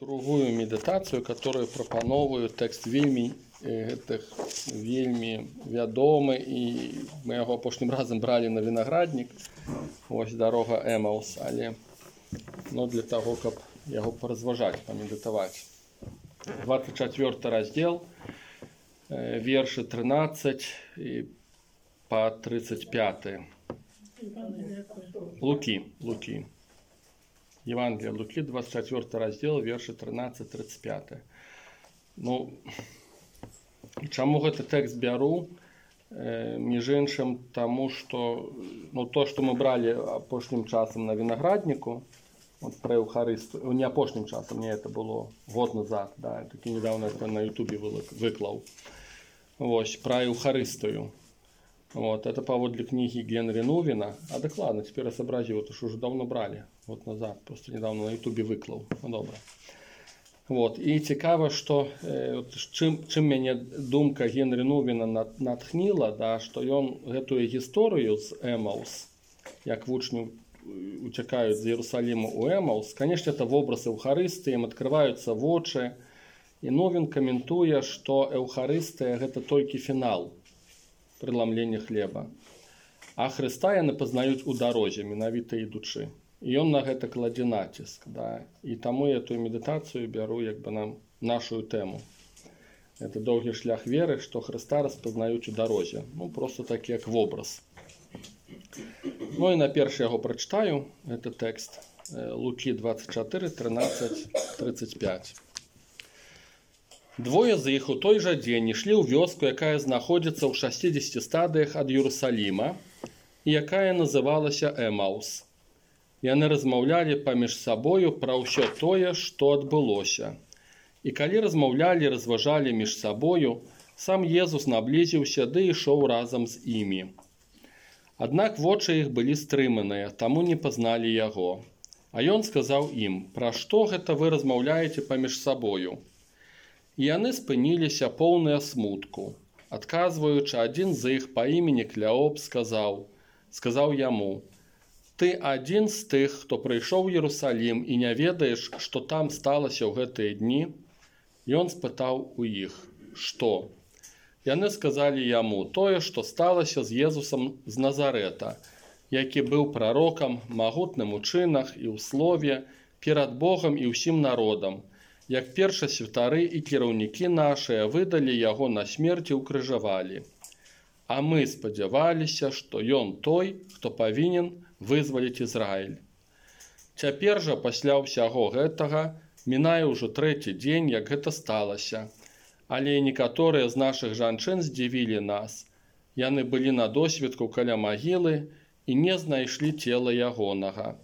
другую медитацию, которую прапановую тэкст вельмі вядомы, і мы яго апошнім разам бралі на вінаграднік. Вось дарога Эмаус, але для таго, каб яго паразважаць, памедытаваць. 24 раздзел, вершы 13 і па 35. Лукі. Евангелие Луки, 24 раздел, верши 13-35. Чаму гэты тэкст бяру? Між іншым, таму што то, што мы бралі апошнім часам на вінаградніку, пра Еўхарыстыю, не апошнім часам, не, это было год назад, да, такі недавно на Ютубе выклаў. Вось, пра Еўхарыстыю. Вот, это паводле книги Генри Нувина. А докладно, теперь я сообразил, это что уже давно брали, год назад, просто недавно на ютубе выклал. Добре. Вот, і цікаво, що чим мяне думка Генри Нувина натхніла, да, што ён гэтую гісторыю з Эмаус, як вучні уцякаюць з Иерусалима у Эмаус, конечно, это вобраз Эўхарыстыі, ім открываюцца вочы, і Нувин каментуе, што Эўхарыстыя гэта толькі фінал преломлення хлеба. А Христа яны пазнаюць у дарозе, менавіта ідучы. І ён на гэта кладзе націск. Да? І таму я тую медытацыю бяру нам нашу тэму. Это доўгі шлях веры, што Христа распазнаюць у дарозе. Просто так, як вобраз. І на першы яго прачытаю, гэта тэкст. Лукі 24, 13, 35. Двое з іх у той жа дзень ішлі ў вёску, якая знаходзіцца ў 60 стадыях ад Иерусалима, і якая называлася Эмаус. Яны размаўлялі паміж сабою пра ўсё тое, што адбылося. І калі размаўлялі, разважалі між сабою, сам Езус наблізіўся ды ішоў разам з імі. Аднак вочы іх былі стрыманыя, таму не пазналі яго. А ён сказаў ім: «Пра што гэта вы размаўляеце паміж сабою?» І яны спыніліся поўныя смутку. Адказваючы, адзін з іх па імені Кляоп сказаў яму: «Ты адзін з тых, хто прыйшоў у Иерусалим і не ведаеш, што там сталася ў гэтыя дні?» Ён спытаў у іх: «Што?» Яны сказалі яму тое, што сталася з Езусам з Назарэта, які быў прарокам, магутным у чынах і ў слове перад Богом і ўсім народам, як першасвятары і кіраўнікі нашыя выдалі яго на смерць і ўкрыжавалі. А мы спадзяваліся, што ён той, хто павінен вызваліць Ізраіль. Цяпер жа пасля ўсяго гэтага мінае ўжо 3-й дзень, як гэта сталася. Але некаторыя з нашых жанчын здзівілі нас. Яны былі на досведку каля магілы і не знайшлі цела ягонага.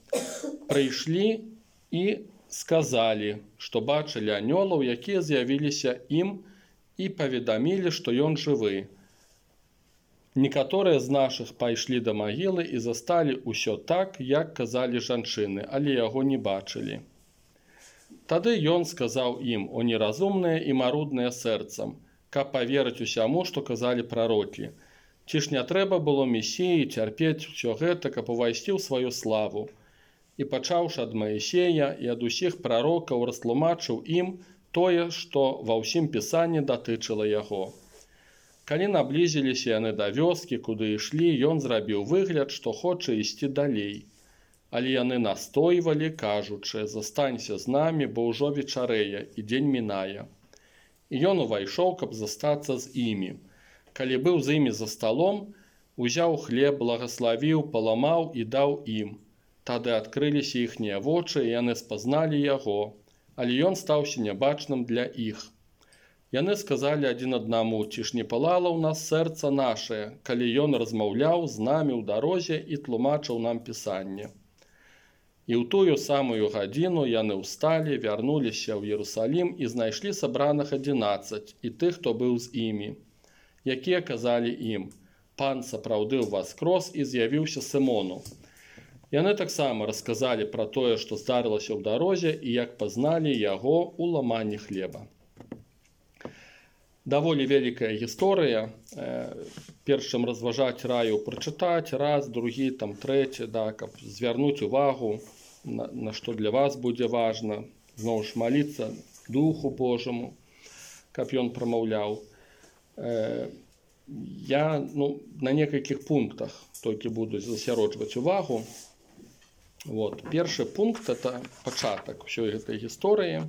Прыйшлі і сказалі, што бачылі анёлаў, якія з'явіліся ім і паведамілі, што ён жывы. Некаторыя з нашых пайшлі да магілы і засталі ўсё так, як казалі жанчыны, але яго не бачылі. Тады ён сказаў ім: «О неразумныя і марудныя сэрцам, каб паверыць усяму, што казалі прарокі. Ці ж не трэба было Месіі цярпець усё гэта, каб увайсці ў сваю славу?» І пачаўшы ад Маісея і ад усіх прарокаў, растлумачыў ім тое, што ва ўсім пісанні датычыла яго. Калі наблізіліся яны да вёскі, куды ішлі, ён зрабіў выгляд, што хоча ісці далей. Але яны настойвалі, кажучы: «Застанься з намі, бо ўжо вечарэе, і дзень мінае». І ён увайшоў, каб застацца з імі. Калі быў з імі за сталом, узяў хлеб, благаславіў, паламаў і даў ім. Тады адкрыліся іхнія вочы, і яны спазналі яго, але ён стаўся нябачным для іх. Яны сказалі адзін аднаму: «Ці ж не палала ў нас сэрца нашае, калі ён размаўляў з намі ў дарозе і тлумачыў нам пісанне?» І ў тую самую гадзіну яны ўсталі, вярнуліся ў Иерусалим і знайшлі сабраных 11 і тых, хто быў з імі, якія казалі ім: «Пан сапраўды ўваскрос і з'явіўся Сымону». Яны таксама расказалі пра тое, што здарылася ў дарозе і як пазналі яго ў ламанні хлеба. Даволі вялікая гісторыя. Перш чым разважаць, раю прачытаць раз, другі, трэці, каб звярнуць увагу, на што для вас будзе важна. зноў ж маліцца Духу Божаму, каб ён прамаўляў. Я на некалькіх пунктах толькі буду засяроджваць увагу. Вот. Першы пункт – это пачатак усёй гэтай гісторыі.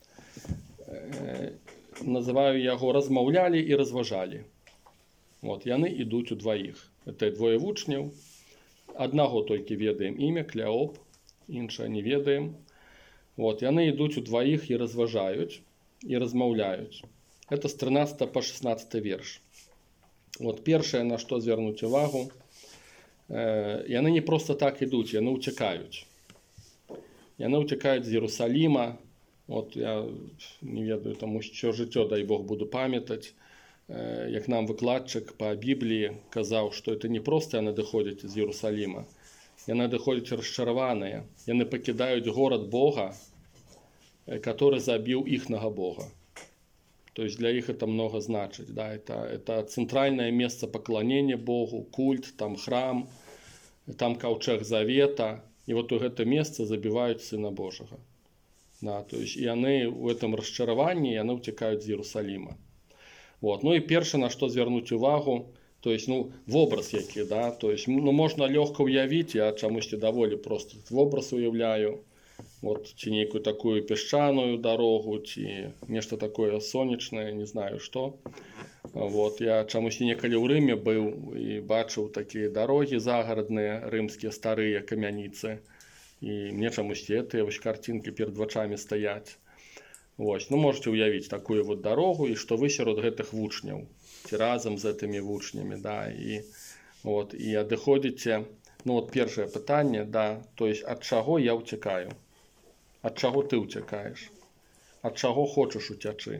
Называю яго «Размаўлялі і разважалі». Вот. Яны ідуць удваіх. Это двое вучняў. Аднаго толькі ведаем імя, Клеоп, іншае не ведаем. Вот. Яны ідуць удваіх і разважаюць, і размаўляюць. Это з 13 по 16 верш. Вот. Першае, на што звярнуць увагу, яны не просто так ідуць, яны ўцякаюць. Яны ўцякаюць з Иерусалима. Вот я не ведаю, там усё жыццё, дай Бог, буду памятаць, як нам выкладчык па Бібліі казаў, што это не просто яны адыходзяць з Иерусалима, яны адыходзяць расчараваныя. Яны пакідаюць горад Бога, который забіў іхнага Бога. То есть для их это много значит. Да? Это центральное место поклонения Богу, культ, там храм, там ковчег завета. И вот у это место забивают Сына Божьего. Да, то есть, и они в этом расчаровании, они утекают из Иерусалима. Вот. Ну и перше, на что звернуть увагу, то есть, в образ який, да, то есть, можно легко уявить, я чомусь доволі просто в образ уявляю, вот, чи некую такую песчаную дорогу, чи нечто такое сонячное, не знаю что. Вот, я чомусь некалі ў Рыме был и бачыў такие дороги загородные, рымские старые камяницы. И мне чомусь гэтыя картинки перед вачами стоять. Вот. Можете уявить такую вот дорогу, и что вы сярод гэтых вучняў, ці разом з этими вучнями, да, и адыходзіце. Вот першае пытанне, да, то есть ад чаго я ўцякаю? Ад чаго ты ўцякаеш? Ад чаго хочаш уцячы?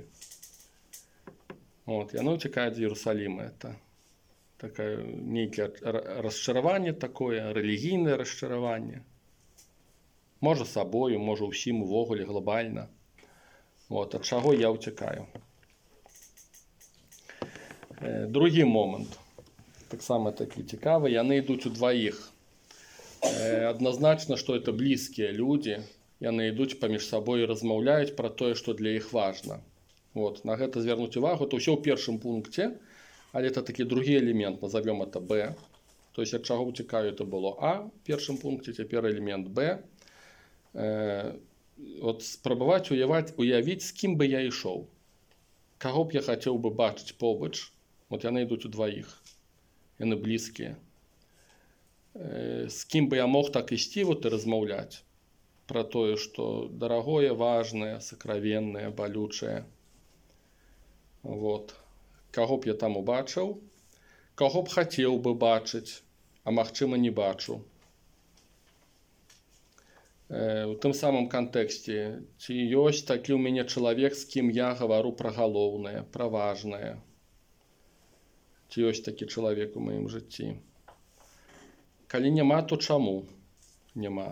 Вот, яны ўцякаюць з Иерусалима. Это такое нейкае расчараванне такое, рэлігійнае расчараванне. Можа сабою, можа ўсім увогуле глобальна. Вот, ад чаго я ўцякаю. Другі момант, таксама такі цікавы, яны ідуць удваіх. Адназначна, што это блізкія людзі, яны ідуць паміж сабой і размаўляюць пра тое, што для іх важна. Вот, на гэта звярнуць увагу, это ўсё ў першым пункце, але это такі другі элемент, назовем это Б. То есть ад чаго ўцякаю, это было А в першым пункце, цяпер элемент Б. Вот спрабаваць уявіць, з кім бы я ішоў, каго б я хацеў бы бачыць побач. Вот яны ідуць удваіх, яны блізкія. З кім бы я мог так ісці вот і размаўляць пра тое, што дарагое, важнае, сакравеннае, балючае. Вот. Каго б я там убачыў, каго б хацеў бы бачыць, а магчыма не бачу. У тым самым кантэксце, ці ёсць такі ў мяне чалавек, з кім я гавару пра галоўнае, пра важнае. Ці ёсць такі чалавек у маім жыцці. Калі няма, то чаму няма?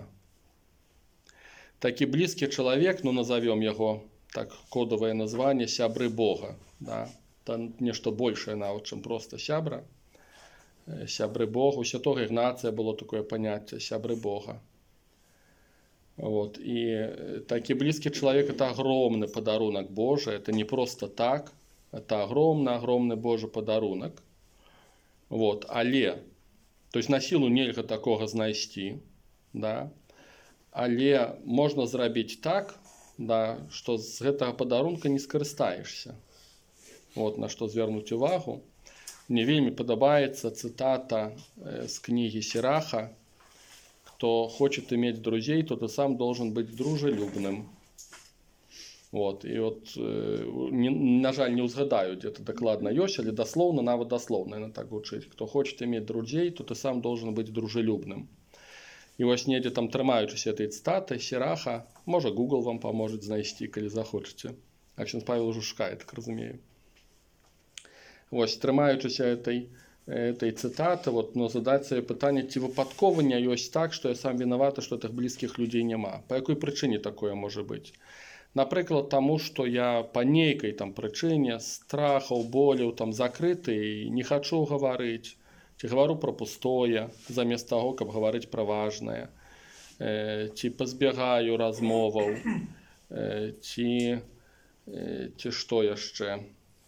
Такі блізкі чалавек, назовем яго, так, кодавае названне, сябры Бога. Да? Там нешта большее нават, чым проста сябра. Сябры Бога. У святога Ігнацыя было такое паняцце, сябры Бога. Вот. И такой близкий человек – это огромный подарунок Божий. Это не просто так. Это огромный Божий подарунок. Вот. Але, то есть на силу нельга такого знайсці. Да? Але можно зрабіць так, да, что з гэтага падарунка не скарыстаешься. Вот на что звярнуць увагу. Мне вельмі падабаецца цитата з книги Сираха. Кто хочет иметь друзей, то ты сам должен быть дружелюбным. Вот. И вот, на жаль, не узгадаю, где-то докладно ёсць, але дословно, нават дословно, наверное, так гучыць. Кто хочет иметь друзей, то ты сам должен быть дружелюбным. И вось недзе там, трымаючыся этой цитаты Сираха, можа Google вам поможет знайсці, калі захочаце. Аксенс Павел уже шукае, так разумею. Вось, трымаючыся этой цитаты, вот, задать себе пытанне, ці выпадкова не ёсць так, что я сам виноват, что этих близких людей няма. По якой причине такое может быть? Например, тому, что я по нейкой там причине страхаў, боляў там закрыты и не хочу говорить, ці говорю про пустое, замест того, каб говорить про важное, ці пазбягаю размоваў, ці што яшчэ,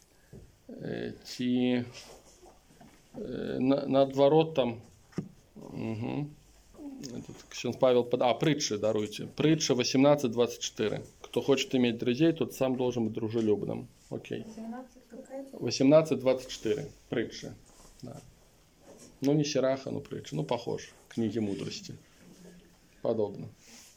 ці наадварот там, ksiądz Павел, притчи даруйте, притча 18:24. Кто хочет иметь друзей, тот сам должен быть дружелюбным. Окей. 18:24. Притча. Да. Ну, не Сираха, но притча. Ну, похож. Книги мудрости. Подобно.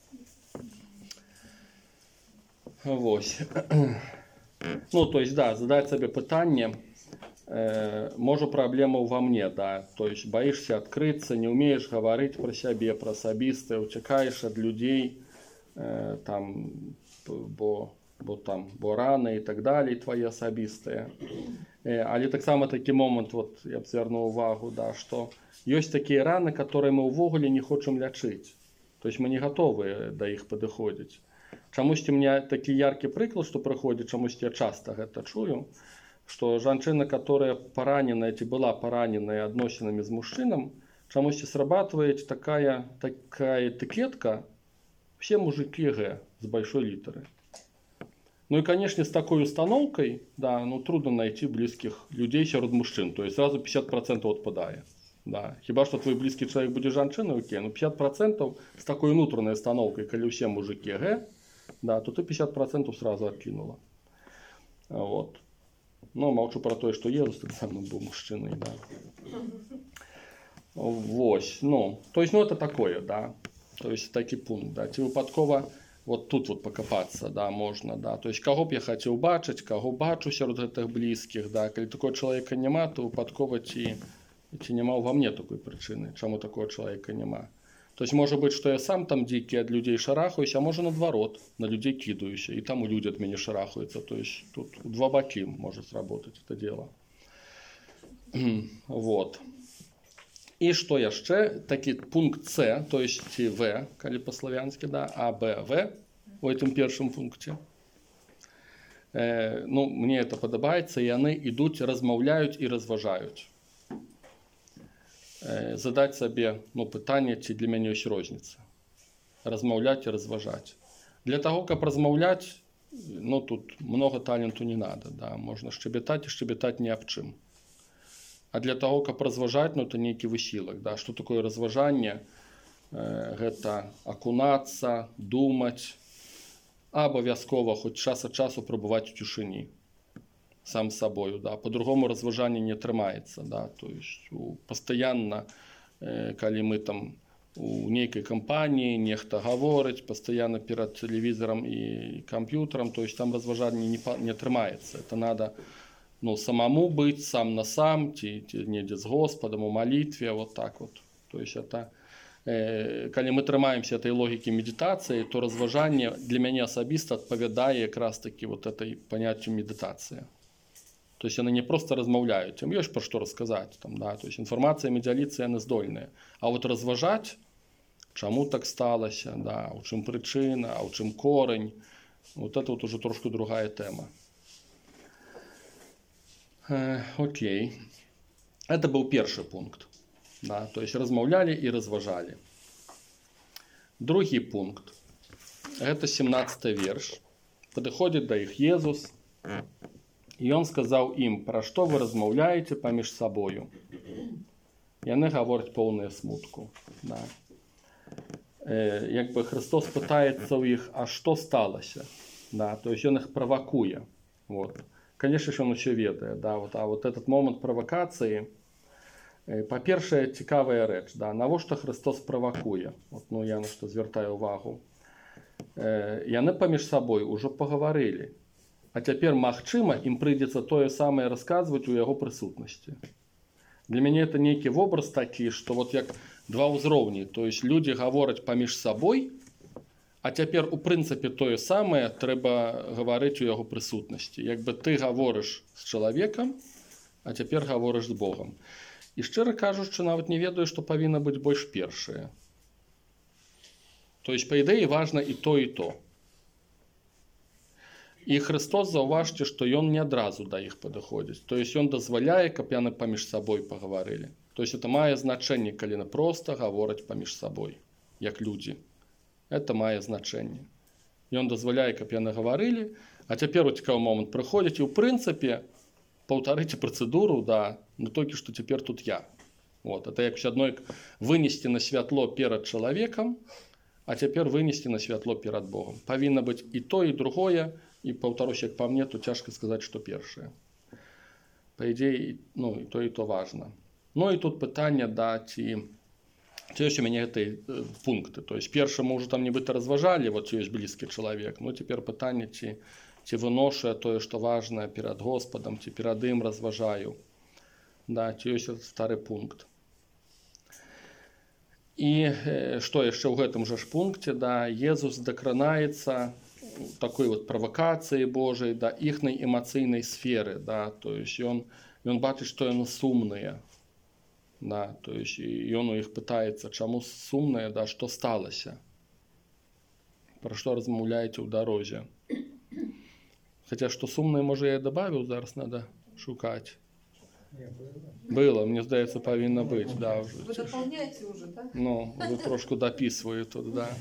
Вот. Ну, то есть, да, задать себе питание. Может, проблема во мне, да. То есть, боишься открыться, не умеешь говорить про себя, про особистое, утекаешь от людей, там, бо раны и так далее, твои особистые. Але так само такі момент, вот, я б звернув увагу, да, что есть такие раны, которые мы увогуле не хочем лечить. То есть, мы не готовы до их подходить. Чомусь у меня такий яркий приклад, что проходит, чомусь я часто это чую, что женщина, которая поранена, была поранена отношениями с мужчином, чомусь срабатывает такая этикетка «все мужики Г» с большой литеры. Ну и, конечно, с такой установкой, да, ну, трудно найти близких людей среди мужчин. То есть сразу 50% отпадает. Да. Хіба что твой близкий человек будет женщиной, окей, но 50% с такой внутренней установкой, коли все мужики Г, да, то ты 50% сразу откинула. Вот. Ну, молчу про то, что Иисус так само был мужчиной, да. Вот, ну, то есть, ну, это такое, да. То есть, такий пункт, да. Ті випадково вот тут вот покопаться, да, можно, да. То есть, кого б я хотел бачить, кого бачу серед этих близких, да. Коли такого человека нема, то випадково ті нема во мне такой причины, чему такого человека нема. То есть, может быть, что я сам там дикий от людей шарахаюсь, а может наоборот, на людей кидаюся, и там люди от меня шарахаются. То есть, тут два боки может сработать это дело. Вот. И что еще? Такий пункт С, то есть В, коли по-славянски, да, А, Б, В, в этом первом пункте. Ну, мне это подобається, и они идут, размовляют и разважают. Задать себе, ну, питання, чи для мене є різниця. Розмовляти і розважати. Для того, як розмовляти, ну, тут много таленту не надо, да. Можна щебетати і щебетати ні об чим. А для того, як розважати, ну, це некий висілок, да. Що таке розважання? Це окунатися, думати, а обов'язково хоч час від часу пробувати в тишині. Сам собою, да. По-другому розважання не тримається, да. То есть, постоянно, коли ми там у некой компании, нехто говорить, постоянно перед телевизором и компьютером, то есть там розважання не тримається. Это надо, ну, самому быть, сам на сам, не с Господом, у молитве, вот так вот. То есть это, коли ми тримаємося этой логики медитації, то розважання для мене особисто відповідає якраз таки вот этой поняттю медитація. То есть они не просто размовляют, им есть про что рассказать. Там, да? То есть информациями делиться они здольные. А вот разважать, чему так сталося, да? У чим причина, а у чим корень, вот это вот уже трошки другая тема. Окей. Это был первый пункт. Да? То есть размовляли и разважали. Другий пункт. Это 17 верш. Подходит до их Иисус. И он сказал им, про что вы размовляете поміж собою. І вони говорять повне смутку. Да. Якби Христос питається у них, а що сталося? Да. То есть он их провокує. Вот. Конечно же, он еще ведает. Да. Вот. А вот этот момент провокации, по-перше, цікава реч. Да. Навіщо Христос провокує? От, ну, я на що звертаю увагу. І вони поміж собою уже поговорили. А теперь, магчыма, им придется то самое рассказывать у его присутности. Для меня это некий образ такий, что вот як два узровні. То есть люди говорять поміж собой, а теперь у принципе то самое треба говорить у его присутности. Якби ти говориш з чоловіком, а теперь говориш з Богом. І щиро кажучи, навіть не ведаю, що повинно бути більш перше. То есть, по ідеї, важно і то, і то. І Христос, зауважте, що Він не одразу до їх підходить. Тобто Він дозволяє, щоб вони поміж собою поговорили. Тобто це має значення, коли вони просто говорять поміж собою, як люди. Це має значення. Ён дазваляе, каб яны гаварылі, а цяпер у цікавы момант прыходзіць і ў прынцыпе паўтарыце працэдуру, да, ну толькі што цяпер тут я. Вот, это як адной вынесці на святло перад чалавекам, а цяпер вынесці на святло перад Богом. Павінна быць і то, і другое, і паўтарусь, як па мне, то цяжка сказаць, што першае. Па ідзеі, ну, і то важна. Ну і тут пытанне, да, ці ёсць у мяне гэтыя пункты. То есть першы мы ўжо там нібыта разважалі, вот ёсць блізкі чалавек. Ну цяпер пытанне, ці выношу я тое, што важнае перад Господам, ці перад ім разважаю. Да, ці ёсць стары пункт. І што яшчэ ў гэтым жа ж пункце, да, Езус дакранаецца такой вот правакацыі Божай да іхнай эмацыйнай сферы, да, то есть ён бачыць, што яны сумныя, да, то есть ён у іх пытаецца, чаму сумныя, да, што сталася, пра што размаўляеце ў дарозе. Хаця што сумныя, можа, я дабавіў, зараз надо шукаць. Было, мне здаецца, павінна быць, да, уже. Вы дополняете уже, да? Ну, вы трошку дапісваю тут, да.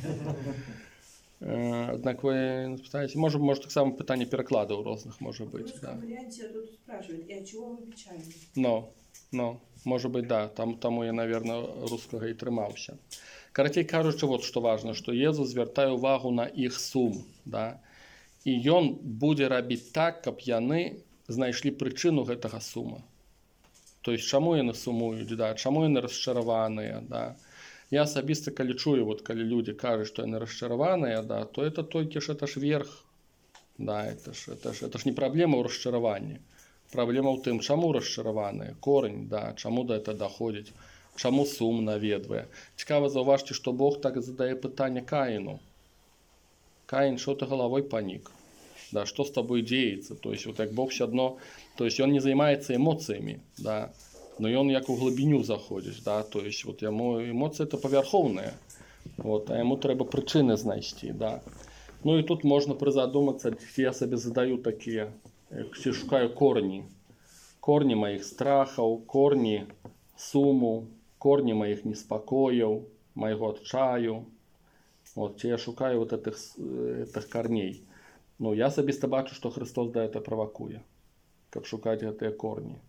Аднак вы спытаеце, можа таксама пытанне перакладаў розных можа быць, да. В варианте тут спрашивают, и от чего вы печальны? Ну, можа быць, да, таму я, наверное, рускага і трымаўся. Карацей кажучы, вот што важна, што Езус звяртае ўвагу на іх сум, да, і ён будзе рабіць так, каб яны знайшлі прычыну гэтага сума. То есть чаму яны сумуюць, да, чаму яны расчараваныя, да. Я асабіста, калі чую, вот, калі людзі кажуць, што яны расчараваныя, да, то это толькі ж, это ж верх, да, это ж не праблема ў расчараванні. Праблема ў тым, чаму расчараваныя, корань, да, чаму да это даходзіць, чаму сум наведвае. Цікава заўважце, што Бог так задае пытанне Каіну. Каін, што ты галавой панік? Да, что с тобой деется? То есть, вот как Бог все одно, то есть он не занимается эмоциями, да, но он як у глубиню заходишь, да, то есть вот ему эмоции это поверховные, вот, а ему треба причины знайти, да. Ну и тут можно призадуматься, я себе задаю такие, я шукаю корни моих страхов, корни суму, корни моих неспокоев, моего отчаю, вот, я шукаю вот этих корней. Ну, я асабіста бачу, што Христос да это правакуе, каб шукаць гэтыя корні.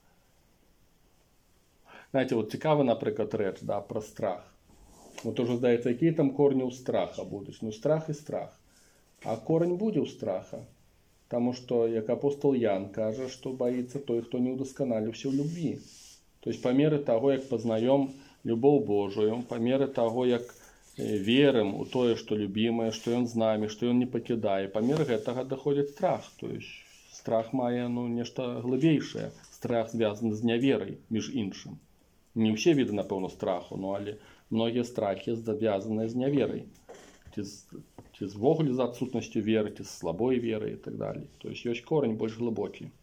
Знаете, вот цікава, напрыклад, рэч, да, пра страх. Вот уже здаецца, якія там корні ў страха будуць? Ну, страх і страх. А корень будзе ў страха. Таму што, як апостол Ян кажа, што баіцца той, хто не ўдасканаліўся ў любві. То есть, па меры таго, як пазнаём любоў Божую, па меры таго, як верым у тое, што любімае, што ён з намі, што ён не пакідае. Па меры гэтага даходзіць страх. То есть страх мае, ну, нешта глыбейшае. Страх звязаны з няверай, між іншым. Не ўсе віды, напэўна, страху, ну, але многія страхі звязаныя з няверай. Ці звогуле з адсутнасцю веры, ці з слабой веры і так далее. То есть ёсць корень больш глыбокі.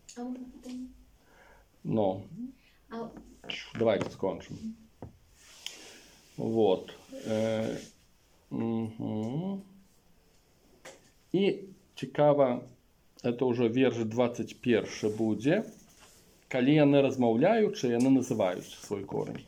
Ну, давайте скончым. Вот. І цікава, это ўжо верш 21 будзе, калі яны размаўляючы, яны называюць свой корень.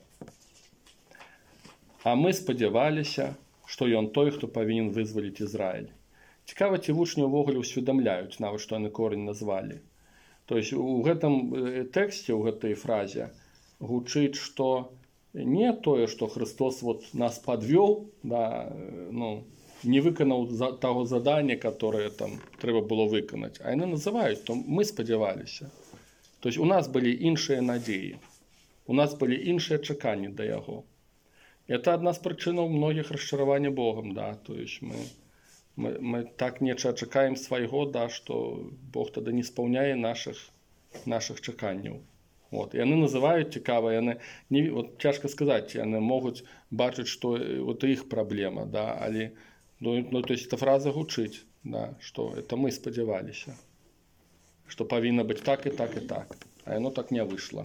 А мы спадзяваліся, што ён той, хто павінен вызваліць Ізраіль. Цікава, ці вучні ўвогуле ўсведамляюць, нават што яны корень назвалі. То есть у гэтым тэксце, у гэтай фразе гучыць, што не тое, што Христос вот нас подвёл, да, ну, не выканаў таго задання, которое там трэба было выканаць, а яны называюць, то мы спадзяваліся. То есть у нас былі іншыя надзеі, у нас былі іншыя чаканні да яго. Это адна з прычынаў многіх расчаравання Богом, да, то есть мы так неча чакаем свайго, да, што Бог тады не спаўняе нашых чаканняў. Вот. Яны называюць цікава, яны не, вот, цяжка сказаць, яны могуць бачыць, што вот іх праблема, да, але ну, то есть эта фраза гучыць, да, што это мы спадзяваліся, што павінна быць так і так і так, а яно так не выйшла.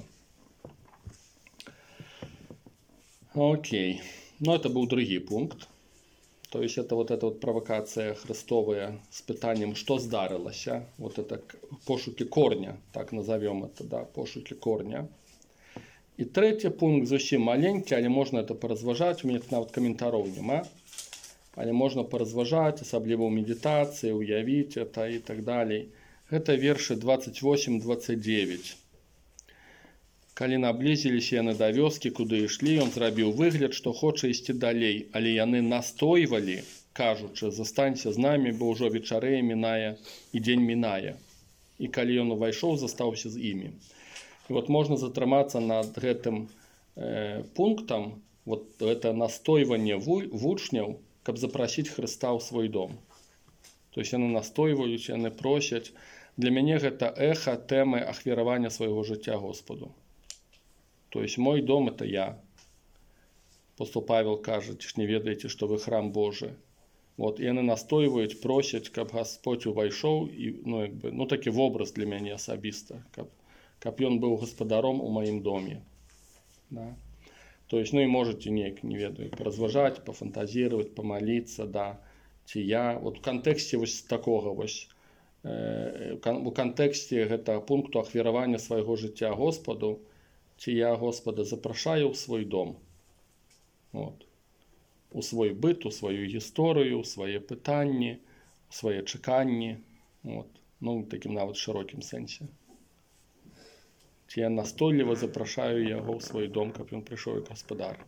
Окей. Ну, это был другі пункт. То есть это вот провокация Христовая с питанием, что здарилося. Вот это пошуки корня, так назовем это, да, пошуки корня. И третий пункт зовсім маленький, але можно это поразважать, у меня навіть коментарів нема. але можна паразважаць, асабліва ў медытацыі, уявіць это і так далей. Гэта вершы 28-29. Калі наблізіліся яны да вёскі, куды ішлі, ён зрабіў выгляд, што хоча ісці далей, але яны настойвалі, кажучы: застанься з намі, бо ўжо вечарэе мінае і дзень мінае. І калі ён увайшоў, застаўся з імі. І вот можна затрымацца над гэтым пунктам, вот это настойванне вучняў, каб запрасіць Хрыста ў свой дом. То есть яны настойваюць, яны просяць. Для мяне гэта эха тэмы ахвяравання свайго жыцця Господу. То есть мой дом — это я. Апостол Павел кажа: ці ж не ведаеце, што вы храм Божий. Вот, і яны настойваюць, просяць, каб Господь увайшоў, і, такі вобраз для мяне асабіста, каб ён быў гаспадаром у маім доме. Да? То есть, і можете неяк, не ведаю, паразважаць, пафантазировать, помолиться, да, ці я. Вот в кантэксце вось такога вось, у кантэксце гэтага пункту ахвяравання свайго жыцця Господу, ці я Господа запрашаю ў свой дом. Вот. У свой быт, у сваю гісторыю, у свае пытанні, у свае чаканні. Вот. Такім нават шырокім сэнсе. Ці я настойліва запрашаю яго ў свой дом, каб ён прыйшоў як гаспадар.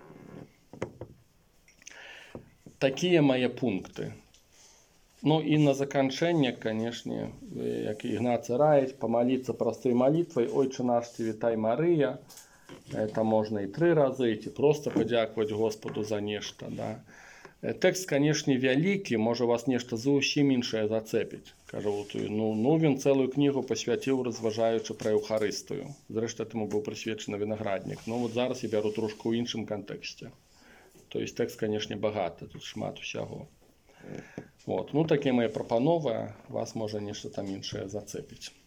Такія мае пункты. І на заканчэнне, канешне, як Ігнацый раіць, памаліцца простой малітвай: Ойче наш, ці вітай Марыя. Это можна і 3 разы, ці проста падзякаваць Господу за нешта. Да? Тэкст, канешне, вялікі, можа вас нешта зусім іншае зацэпіць. Кажу, він цэлую кнігу пасвяціў, разважаючы пра Еўхарыстыю. Зрэшты, таму быў прысвечаны вінаграднік. Вот зараз я бяру трошку ў іншым кантэксце. То есть тэкст, канешне, багаты, тут шмат усяго. Вот. Такія мае прапановы, вас можа нешта там іншае зацэпіць.